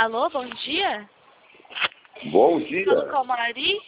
Alô, bom dia? Bom dia. Falo com a Mari.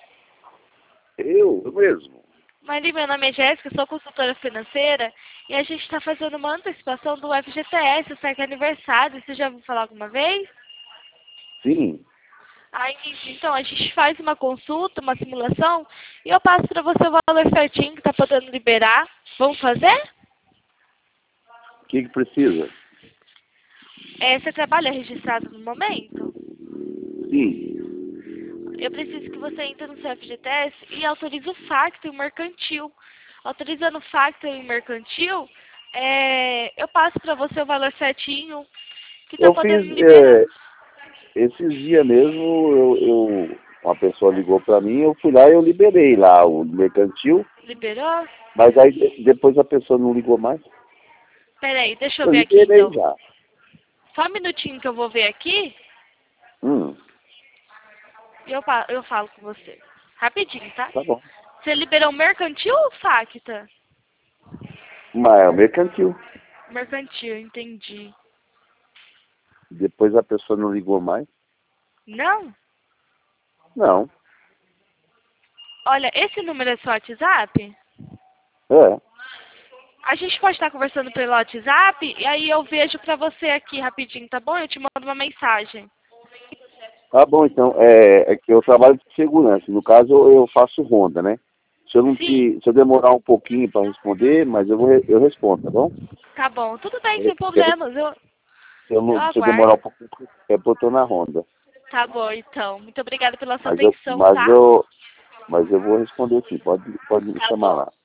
Eu mesmo. Mari, meu nome é Jéssica, sou consultora financeira e a gente está fazendo uma antecipação do FGTS, o SEC aniversário. Você já ouviu falar alguma vez? Sim. Ah, entendi. Então, a gente faz uma consulta, uma simulação e eu passo para você o valor certinho que está podendo liberar. Vamos fazer? O que precisa? Você trabalha registrado no momento? Sim. Eu preciso que você entre no seu FGTS e autorize o Facto e o Mercantil. Autorizando o Facto e o Mercantil, eu passo para você o valor certinho que está Eu fiz, podendo liberar. esses dias mesmo, uma pessoa ligou para mim, eu fui lá e eu liberei lá o mercantil, Liberou? mas aí depois a pessoa não ligou mais. Peraí, deixa eu Eu ver aqui liberei então. já. Só um minutinho que eu vou ver aqui Hum, e eu falo com você. Rapidinho, tá? tá bom. Você liberou o Mercantil ou o Facta? Mas é o mercantil. Mercantil, entendi. Depois a pessoa não ligou mais. Não? Não. Olha, esse número é seu WhatsApp? É. A gente pode estar conversando pelo WhatsApp e aí eu vejo pra você aqui rapidinho, tá bom? Eu te mando uma mensagem. Tá bom, então. É que eu trabalho de segurança. No caso, eu faço ronda, né? Sim, Se eu demorar um pouquinho para responder, mas eu respondo, tá bom? tá bom. Tudo bem, É, sem problemas. Eu se eu demorar um aguardo. pouquinho, é porque eu tô na ronda. Tá bom, então. Muito obrigada pela sua Mas eu, atenção, mas tá? eu, mas eu vou responder sim. Pode me Tá chamar bom. lá.